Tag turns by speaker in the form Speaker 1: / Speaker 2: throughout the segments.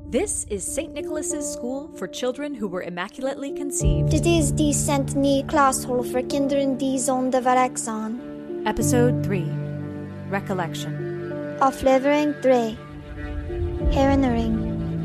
Speaker 1: This is St. Nicholas's School for children who were immaculately conceived.
Speaker 2: Dit is die Sint-Ny Klaashol for kinderen die zonder werk zijn.
Speaker 1: Episode 3. Recollection.
Speaker 2: Aflevering 3. Herinnering.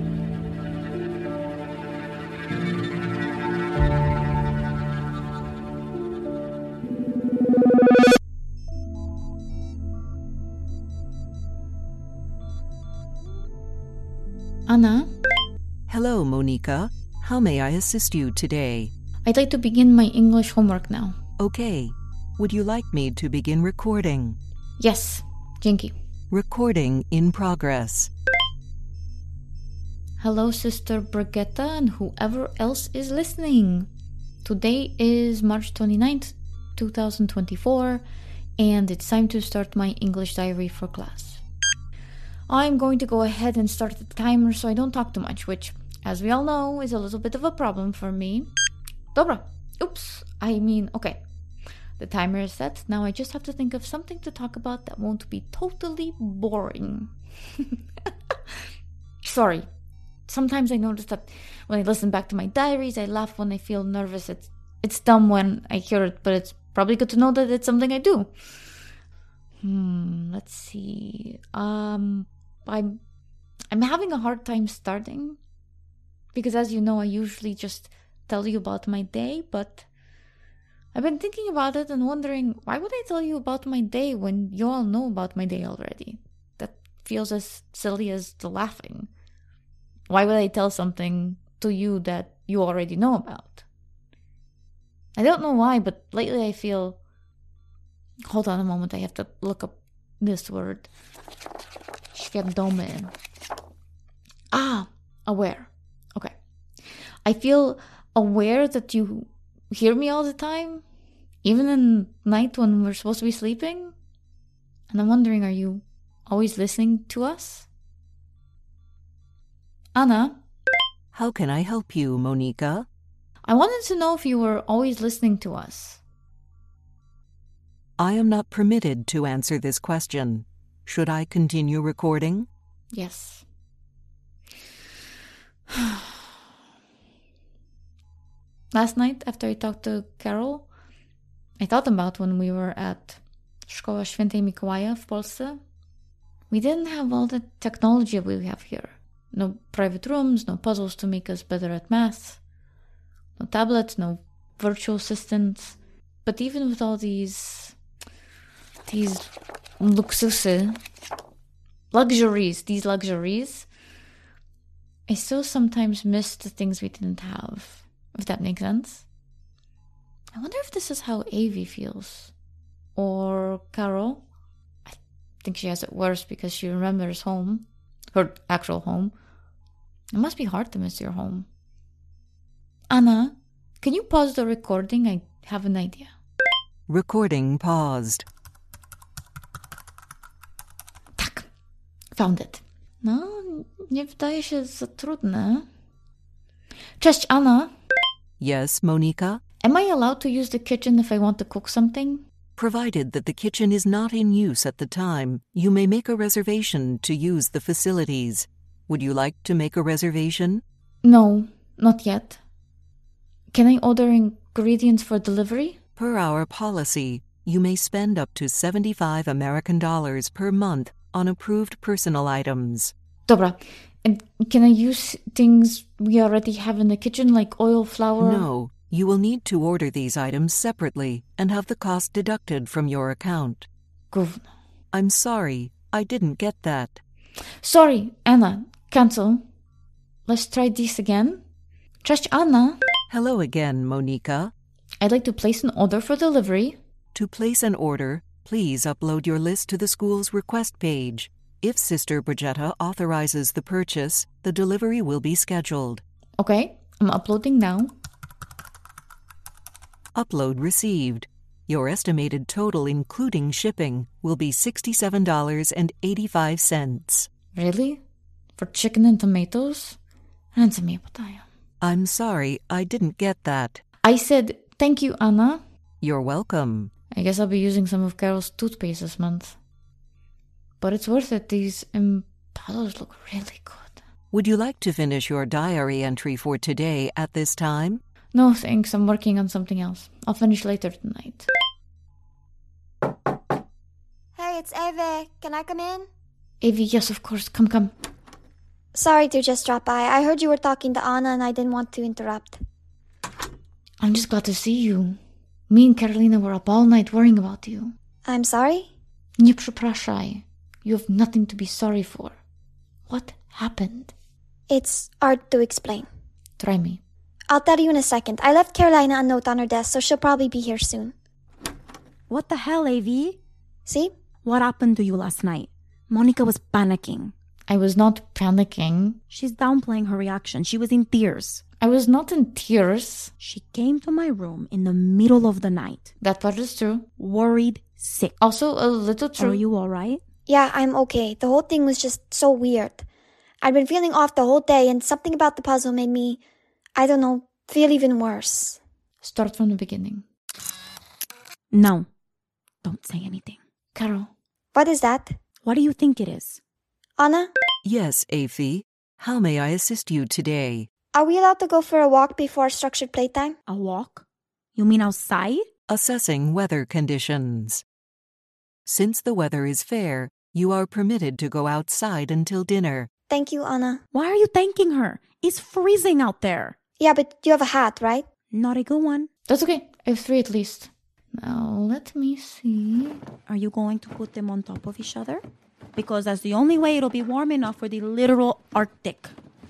Speaker 3: Anna?
Speaker 4: Hello, Monica. How may I assist you today?
Speaker 3: I'd like to begin my English homework now.
Speaker 4: Okay. Would you like me to begin recording?
Speaker 3: Yes, dzięki.
Speaker 4: Recording in progress.
Speaker 3: Hello, Sister Brigitta and whoever else is listening. Today is March 29th, 2024, and it's time to start my English diary for class. I'm going to go ahead and start the timer so I don't talk too much, which, as we all know, is a little bit of a problem for me. Dobra. Okay. The timer is set. Now I just have to think of something to talk about that won't be totally boring. Sorry. Sometimes I notice that when I listen back to my diaries, I laugh when I feel nervous. It's dumb when I hear it, but it's probably good to know that it's something I do. Let's see. I'm having a hard time starting because, as you know, I usually just tell you about my day, but I've been thinking about it and wondering, why would I tell you about my day when you all know about my day already? That feels as silly as the laughing. Why would I tell something to you that you already know about? I don't know why, but lately I feel... Hold on a moment, I have to look up this word. Świadomy. Aware. Okay. I feel aware that you hear me all the time, even in night when we're supposed to be sleeping. And I'm wondering, are you always listening to us? Anna?
Speaker 4: How can I help you, Monica?
Speaker 3: I wanted to know if you were always listening to us.
Speaker 4: I am not permitted to answer this question. Should I continue recording?
Speaker 3: Yes. Last night, after I talked to Carol, I thought about when we were at Szkoła Świętej Mikołaja w Polsce. We didn't have all the technology we have here. No private rooms, no puzzles to make us better at math, no tablets, no virtual assistants. But even with all these luxuries, I still sometimes miss the things we didn't have, if that makes sense. I wonder if this is how Avi feels. Or Carol. I think she has it worse because she remembers home, her actual home. It must be hard to miss your home. Anna, can you pause the recording? I have an idea.
Speaker 4: Recording paused.
Speaker 3: Found it. No, nie wydaje się za trudne. Cześć, Anna.
Speaker 4: Yes, Monica?
Speaker 3: Am I allowed to use the kitchen if I want to cook something?
Speaker 4: Provided that the kitchen is not in use at the time, you may make a reservation to use the facilities. Would you like to make a reservation?
Speaker 3: No, not yet. Can I order ingredients for delivery?
Speaker 4: Per our policy, you may spend up to $75 American per month on approved personal items.
Speaker 3: Dobra. And can I use things we already have in the kitchen, like oil, flour?
Speaker 4: No. You will need to order these items separately and have the cost deducted from your account.
Speaker 3: Gówno.
Speaker 4: I'm sorry. I didn't get that.
Speaker 3: Sorry, Anna. Cancel. Let's try this again. Cześć, Anna.
Speaker 4: Hello again, Monica.
Speaker 3: I'd like to place an order for delivery.
Speaker 4: To place an order, please upload your list to the school's request page. If Sister Brigitta authorizes the purchase, the delivery will be scheduled.
Speaker 3: Okay, I'm uploading now.
Speaker 4: Upload received. Your estimated total including shipping will be $67.85.
Speaker 3: Really? For chicken and tomatoes?
Speaker 4: I'm sorry, I didn't get that.
Speaker 3: I said, thank you, Anna.
Speaker 4: You're welcome.
Speaker 3: I guess I'll be using some of Carol's toothpaste this month. But it's worth it. These puzzles look really good.
Speaker 4: Would you like to finish your diary entry for today at this time?
Speaker 3: No, thanks. I'm working on something else. I'll finish later tonight.
Speaker 2: Hey, it's Eve. Can I come in?
Speaker 3: Avi, yes, of course. Come.
Speaker 2: Sorry to just drop by. I heard you were talking to Anna and I didn't want to interrupt.
Speaker 3: I'm just glad to see you. Me and Carolina were up all night worrying about you.
Speaker 2: I'm sorry?
Speaker 3: Nie przepraszaj. You have nothing to be sorry for. What happened?
Speaker 2: It's hard to explain.
Speaker 3: Try me.
Speaker 2: I'll tell you in a second. I left Carolina a note on her desk, so she'll probably be here soon.
Speaker 5: What the hell, AV?
Speaker 2: See?
Speaker 5: What happened to you last night? Monica was panicking.
Speaker 3: I was not panicking.
Speaker 5: She's downplaying her reaction. She was in tears.
Speaker 3: I was not in tears.
Speaker 5: She came to my room in the middle of the night.
Speaker 3: That part is true.
Speaker 5: Worried, sick.
Speaker 3: Also a little true.
Speaker 5: Are you alright?
Speaker 2: Yeah, I'm okay. The whole thing was just so weird. I'd been feeling off the whole day, and something about the puzzle made me, I don't know, feel even worse.
Speaker 3: Start from the beginning.
Speaker 5: No. Don't say anything.
Speaker 3: Carol.
Speaker 2: What is that?
Speaker 5: What do you think it is?
Speaker 2: Anna?
Speaker 4: Yes, Aphie. How may I assist you today?
Speaker 2: Are we allowed to go for a walk before structured playtime?
Speaker 5: A walk? You mean outside?
Speaker 4: Assessing weather conditions. Since the weather is fair, you are permitted to go outside until dinner.
Speaker 2: Thank you, Anna.
Speaker 5: Why are you thanking her? It's freezing out there.
Speaker 2: Yeah, but you have a hat, right?
Speaker 5: Not a good one.
Speaker 3: That's okay. I have 3 at least. Now, let me see.
Speaker 5: Are you going to put them on top of each other? Because that's the only way it'll be warm enough for the literal Arctic.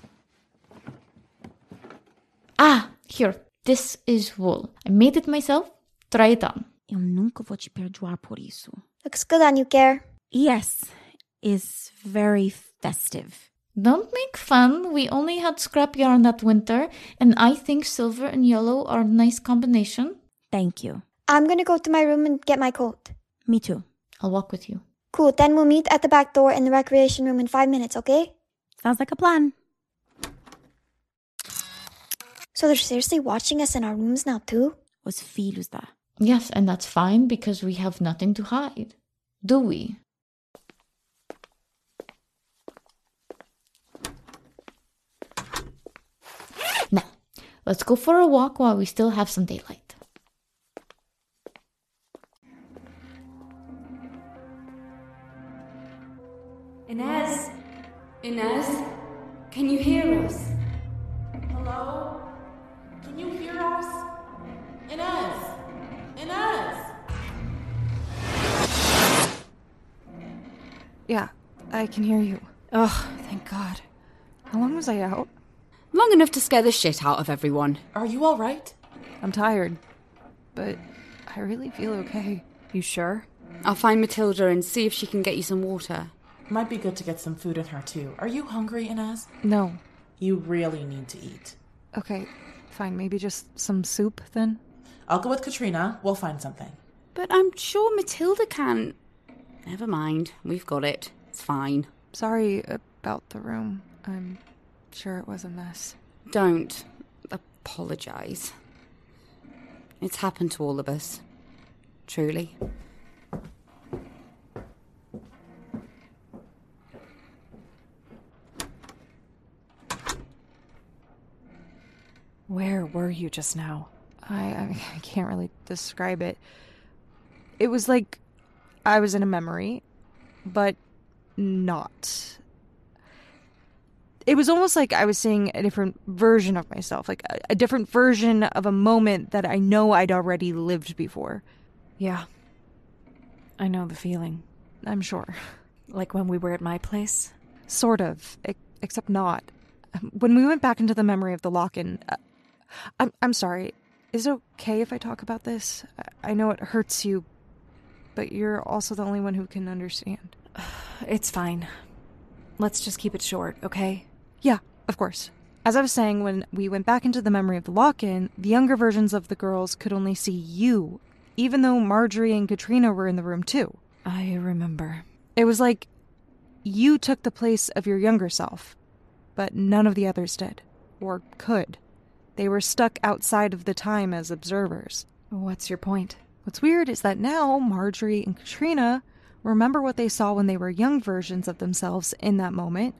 Speaker 3: Ah, here. This is wool. I made it myself. Try it on.
Speaker 5: Eu nunca vou te perdoar por isso.
Speaker 2: Looks good on you, Care.
Speaker 5: Yes, it's very festive.
Speaker 3: Don't make fun. We only had scrap yarn that winter, and I think silver and yellow are a nice combination.
Speaker 5: Thank you.
Speaker 2: I'm gonna go to my room and get my coat.
Speaker 5: Me too.
Speaker 3: I'll walk with you.
Speaker 2: Cool, then we'll meet at the back door in the recreation room in 5 minutes, okay?
Speaker 5: Sounds like a plan.
Speaker 2: So they're seriously watching us in our rooms now, too?
Speaker 5: Os filhos da.
Speaker 3: Yes, and that's fine because we have nothing to hide. Do we? Now, let's go for a walk while we still have some daylight.
Speaker 6: Inez? Inez? Can you hear us?
Speaker 7: Hello? Can you hear us? Inez! Inez!
Speaker 8: Yeah, I can hear you. Ugh, thank God. How long was I out?
Speaker 6: Long enough to scare the shit out of everyone.
Speaker 7: Are you alright?
Speaker 8: I'm tired, but I really feel okay.
Speaker 7: You sure?
Speaker 6: I'll find Matilda and see if she can get you some water.
Speaker 7: Might be good to get some food in her too. Are you hungry, Inez?
Speaker 8: No.
Speaker 7: You really need to eat.
Speaker 8: Okay, fine. Maybe just some soup then?
Speaker 7: I'll go with Katrina. We'll find something.
Speaker 6: But I'm sure Matilda can. Never mind. We've got it. It's fine.
Speaker 8: Sorry about the room. I'm sure it was a mess.
Speaker 6: Don't apologise. It's happened to all of us. Truly.
Speaker 8: Where were you just now? I can't really describe it. It was like I was in a memory, but not. It was almost like I was seeing a different version of myself, like a different version of a moment that I know I'd already lived before. Yeah, I know the feeling, I'm sure.
Speaker 9: Like when we were at my place?
Speaker 8: Sort of, except not. When we went back into the memory of the lock-in, I'm sorry. Is it okay if I talk about this? I know it hurts you, but you're also the only one who can understand.
Speaker 9: It's fine. Let's just keep it short, okay?
Speaker 8: Yeah, of course. As I was saying, when we went back into the memory of the lock-in, the younger versions of the girls could only see you, even though Marjorie and Katrina were in the room too.
Speaker 9: I remember.
Speaker 8: It was like you took the place of your younger self, but none of the others did, or could. They were stuck outside of the time as observers.
Speaker 9: What's your point?
Speaker 8: What's weird is that now Marjorie and Katrina remember what they saw when they were young versions of themselves in that moment,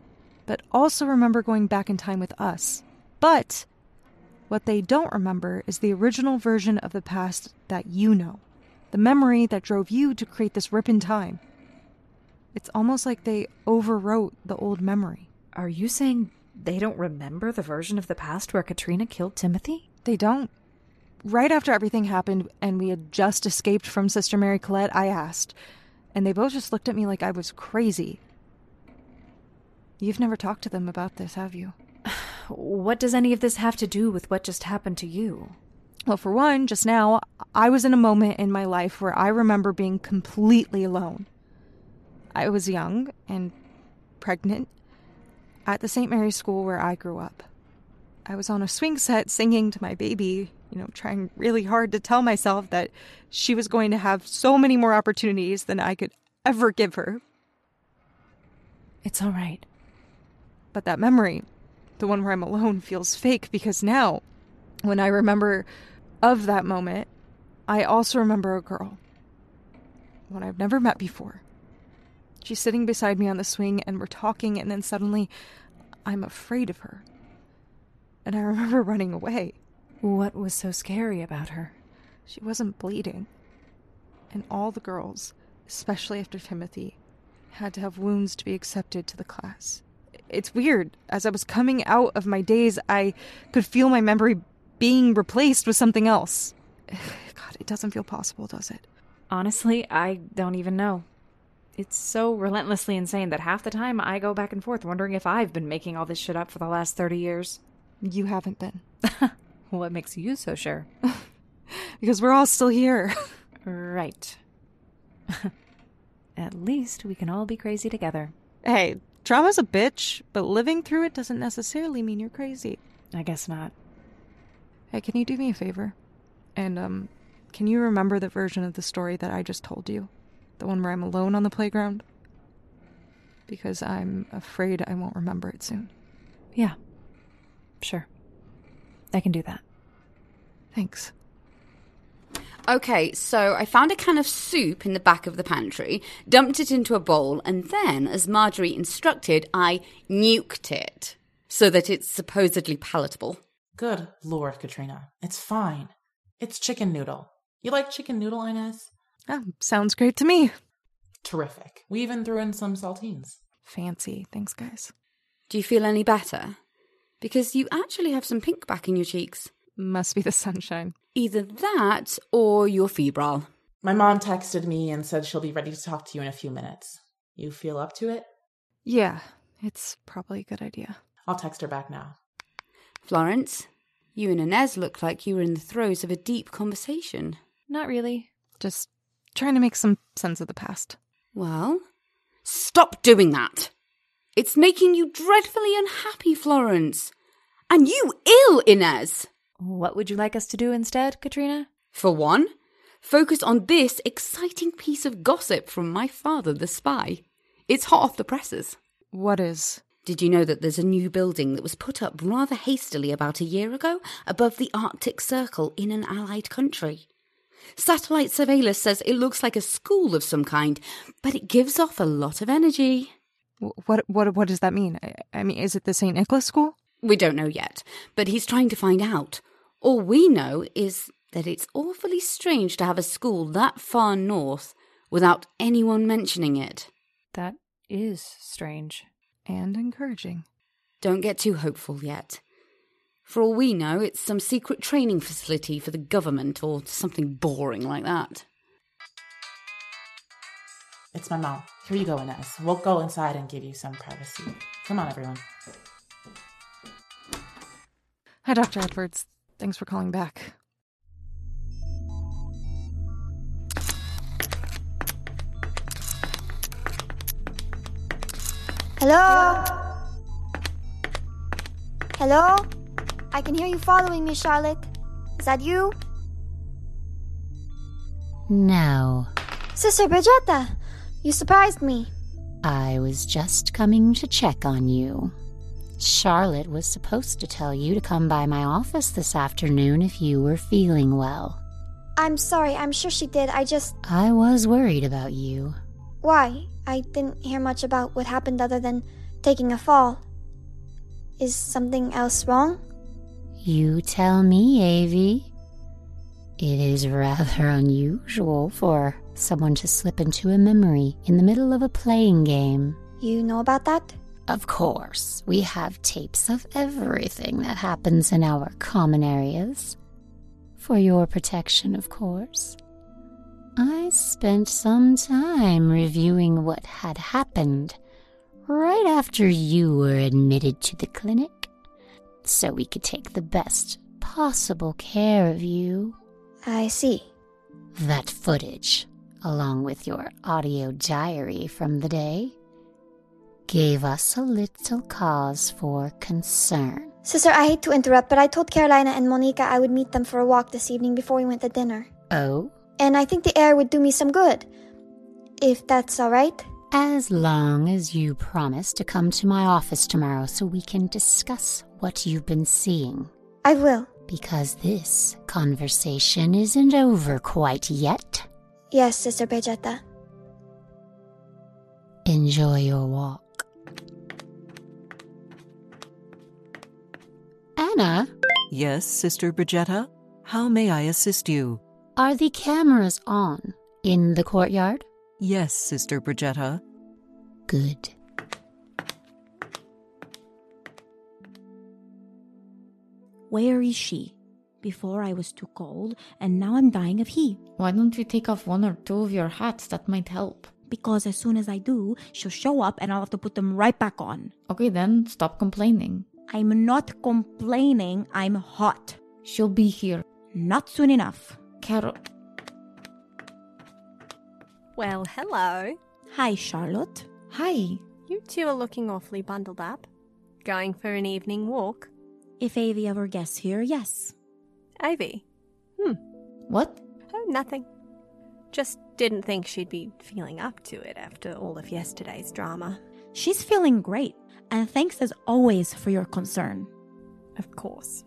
Speaker 8: but also remember going back in time with us. But what they don't remember is the original version of the past that you know. The memory that drove you to create this rip in time. It's almost like they overwrote the old memory.
Speaker 9: Are you saying they don't remember the version of the past where Katrina killed Timothy?
Speaker 8: They don't. Right after everything happened and we had just escaped from Sister Mary Colette, I asked, and they both just looked at me like I was crazy. You've never talked to them about this, have you?
Speaker 9: What does any of this have to do with what just happened to you?
Speaker 8: Well, for one, just now, I was in a moment in my life where I remember being completely alone. I was young and pregnant at the St. Mary's School where I grew up. I was on a swing set singing to my baby, trying really hard to tell myself that she was going to have so many more opportunities than I could ever give her.
Speaker 9: It's all right.
Speaker 8: But that memory, the one where I'm alone, feels fake because now, when I remember of that moment, I also remember a girl. One I've never met before. She's sitting beside me on the swing and we're talking, and then suddenly I'm afraid of her. And I remember running away.
Speaker 9: What was so scary about her?
Speaker 8: She wasn't bleeding. And all the girls, especially after Timothy, had to have wounds to be accepted to the class. It's weird. As I was coming out of my daze, I could feel my memory being replaced with something else. God, it doesn't feel possible, does it?
Speaker 9: Honestly, I don't even know. It's so relentlessly insane that half the time I go back and forth wondering if I've been making all this shit up for the last 30 years.
Speaker 8: You haven't been.
Speaker 9: What makes you so sure?
Speaker 8: Because we're all still here.
Speaker 9: Right. At least we can all be crazy together.
Speaker 8: Hey, trauma's a bitch, but living through it doesn't necessarily mean you're crazy.
Speaker 9: I guess not.
Speaker 8: Hey, can you do me a favor? And, can you remember the version of the story that I just told you? The one where I'm alone on the playground? Because I'm afraid I won't remember it soon.
Speaker 9: Yeah. Sure. I can do that.
Speaker 8: Thanks.
Speaker 6: Okay, so I found a can of soup in the back of the pantry, dumped it into a bowl, and then, as Marjorie instructed, I nuked it so that it's supposedly palatable.
Speaker 7: Good Lord, Katrina. It's fine. It's chicken noodle. You like chicken noodle, Inez?
Speaker 8: Sounds great to me.
Speaker 7: Terrific. We even threw in some saltines.
Speaker 8: Fancy. Thanks, guys.
Speaker 6: Do you feel any better? Because you actually have some pink back in your cheeks.
Speaker 8: Must be the sunshine.
Speaker 6: Either that or you're febrile.
Speaker 7: My mom texted me and said she'll be ready to talk to you in a few minutes. You feel up to it?
Speaker 8: Yeah, it's probably a good idea.
Speaker 7: I'll text her back now.
Speaker 6: Florence, you and Inez looked like you were in the throes of a deep conversation.
Speaker 9: Not really.
Speaker 8: Just trying to make some sense of the past.
Speaker 6: Well, stop doing that. It's making you dreadfully unhappy, Florence. And you ill, Inez.
Speaker 9: What would you like us to do instead, Katrina?
Speaker 6: For one, focus on this exciting piece of gossip from my father, the spy. It's hot off the presses.
Speaker 8: What is?
Speaker 6: Did you know that there's a new building that was put up rather hastily about a year ago above the Arctic Circle in an allied country? Satellite surveillance says it looks like a school of some kind, but it gives off a lot of energy.
Speaker 8: What does that mean? I mean, is it the St. Nicholas School?
Speaker 6: We don't know yet, but he's trying to find out. All we know is that it's awfully strange to have a school that far north without anyone mentioning it.
Speaker 9: That is strange.
Speaker 8: And encouraging.
Speaker 6: Don't get too hopeful yet. For all we know, it's some secret training facility for the government or something boring like that.
Speaker 7: It's my mom. Here you go, Inez. We'll go inside and give you some privacy. Come on, everyone.
Speaker 8: Hi, Dr. Edwards. Thanks for calling back.
Speaker 2: Hello? Hello? I can hear you following me, Charlotte. Is that you?
Speaker 10: No.
Speaker 2: Sister Brigitta, you surprised me.
Speaker 10: I was just coming to check on you. Charlotte was supposed to tell you to come by my office this afternoon if you were feeling well.
Speaker 2: I'm sorry, I'm sure she did.
Speaker 10: I was worried about you.
Speaker 2: Why? I didn't hear much about what happened other than taking a fall. Is something else wrong?
Speaker 10: You tell me, Avi. It is rather unusual for someone to slip into a memory in the middle of a playing game.
Speaker 2: You know about that?
Speaker 10: Of course, we have tapes of everything that happens in our common areas. For your protection, of course. I spent some time reviewing what had happened right after you were admitted to the clinic, so we could take the best possible care of you.
Speaker 2: I see.
Speaker 10: That footage, along with your audio diary from the day, gave us a little cause for concern.
Speaker 2: Sister, I hate to interrupt, but I told Carolina and Monica I would meet them for a walk this evening before we went to dinner.
Speaker 10: Oh?
Speaker 2: And I think the air would do me some good. If that's all right?
Speaker 10: As long as you promise to come to my office tomorrow so we can discuss what you've been seeing.
Speaker 2: I will.
Speaker 10: Because this conversation isn't over quite yet.
Speaker 2: Yes, Sister Brigitta.
Speaker 10: Enjoy your walk. Anna?
Speaker 4: Yes, Sister Brigitta? How may I assist you?
Speaker 10: Are the cameras on in the courtyard?
Speaker 4: Yes, Sister Brigitta.
Speaker 10: Good.
Speaker 5: Where is she? Before I was too cold, and now I'm dying of heat.
Speaker 3: Why don't you take off one or two of your hats? That might help.
Speaker 5: Because as soon as I do, she'll show up and I'll have to put them right back on.
Speaker 3: Okay, then stop complaining.
Speaker 5: I'm not complaining, I'm hot.
Speaker 3: She'll be here.
Speaker 5: Not soon enough.
Speaker 3: Carol.
Speaker 11: Well, hello.
Speaker 5: Hi, Charlotte.
Speaker 3: Hi.
Speaker 11: You two are looking awfully bundled up. Going for an evening walk?
Speaker 5: If Avi ever gets here, yes.
Speaker 11: Avi?
Speaker 3: What?
Speaker 11: Oh, nothing. Just didn't think she'd be feeling up to it after all of yesterday's drama.
Speaker 5: She's feeling great, and thanks as always for your concern.
Speaker 11: Of course.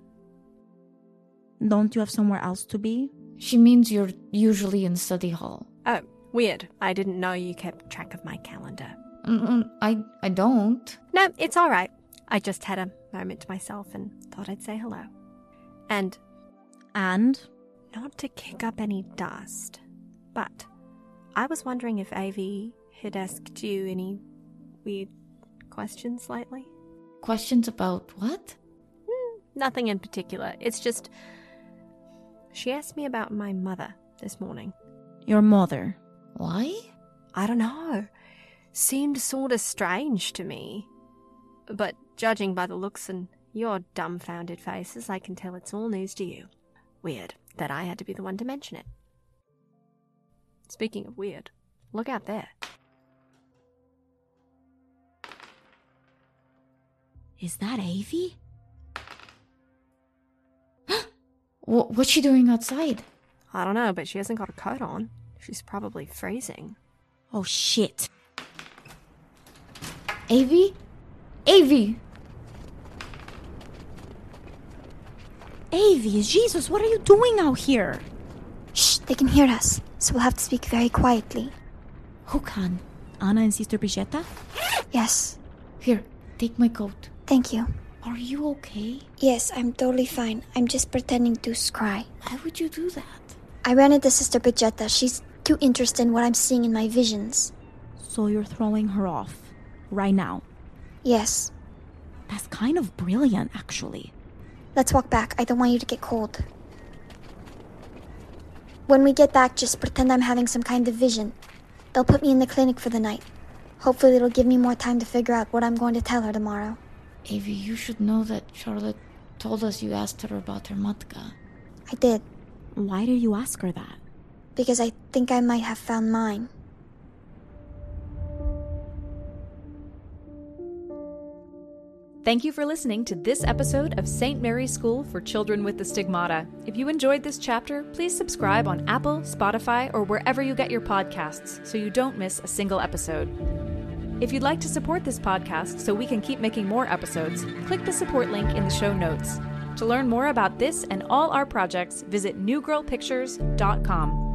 Speaker 5: Don't you have somewhere else to be?
Speaker 3: She means you're usually in study hall.
Speaker 11: Oh, weird. I didn't know you kept track of my calendar.
Speaker 3: I don't.
Speaker 11: No, it's all right. I just had a moment to myself and thought I'd say hello. And? Not to kick up any dust, but I was wondering if Avi had asked you any weird questions lately?
Speaker 3: Questions about what?
Speaker 11: Nothing in particular. It's just, she asked me about my mother this morning.
Speaker 5: Your mother?
Speaker 3: Why?
Speaker 11: I don't know. Seemed sort of strange to me. But judging by the looks and your dumbfounded faces, I can tell it's all news to you. Weird that I had to be the one to mention it. Speaking of weird, look out there.
Speaker 5: Is that Avi?
Speaker 3: What's she doing outside?
Speaker 11: I don't know, but she hasn't got a coat on. She's probably freezing.
Speaker 5: Oh, shit.
Speaker 3: Avi? Avi!
Speaker 5: Avi, Jesus, what are you doing out here?
Speaker 2: Shh, they can hear us, so we'll have to speak very quietly.
Speaker 5: Who can? Anna and Sister Brigitta?
Speaker 2: Yes.
Speaker 3: Here, take my coat.
Speaker 2: Thank you.
Speaker 3: Are you okay?
Speaker 2: Yes, I'm totally fine. I'm just pretending to cry.
Speaker 3: Why would you do that?
Speaker 2: I ran into Sister Brigitta. She's too interested in what I'm seeing in my visions.
Speaker 5: So you're throwing her off right now?
Speaker 2: Yes.
Speaker 5: That's kind of brilliant, actually.
Speaker 2: Let's walk back. I don't want you to get cold. When we get back, just pretend I'm having some kind of vision. They'll put me in the clinic for the night. Hopefully it'll give me more time to figure out what I'm going to tell her tomorrow.
Speaker 3: Avi, you should know that Charlotte told us you asked her about her matka.
Speaker 2: I did.
Speaker 5: Why did you ask her that?
Speaker 2: Because I think I might have found mine.
Speaker 1: Thank you for listening to this episode of St. Mary's School for Children with the Stigmata. If you enjoyed this chapter, please subscribe on Apple, Spotify, or wherever you get your podcasts so you don't miss a single episode. If you'd like to support this podcast so we can keep making more episodes, click the support link in the show notes. To learn more about this and all our projects, visit newgirlpictures.com.